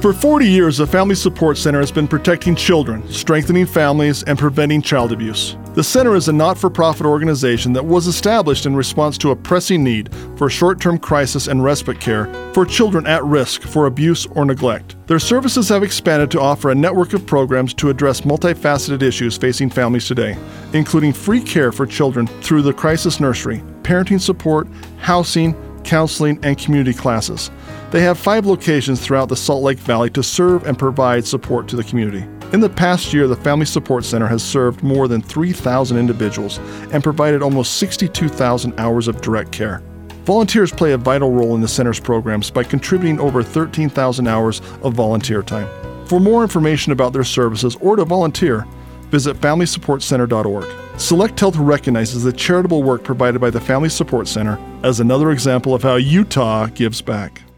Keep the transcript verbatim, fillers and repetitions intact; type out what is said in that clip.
For forty years, the Family Support Center has been protecting children, strengthening families, and preventing child abuse. The center is a not-for-profit organization that was established in response to a pressing need for short-term crisis and respite care for children at risk for abuse or neglect. Their services have expanded to offer a network of programs to address multifaceted issues facing families today, including free care for children through the Crisis Nursery, parenting support, housing, counseling, and community classes. They have five locations throughout the Salt Lake Valley to serve and provide support to the community. In the past year, the Family Support Center has served more than three thousand individuals and provided almost sixty-two thousand hours of direct care. Volunteers play a vital role in the center's programs by contributing over thirteen thousand hours of volunteer time. For more information about their services or to volunteer, visit family support center dot org. Select Health recognizes the charitable work provided by the Family Support Center as another example of how Utah gives back.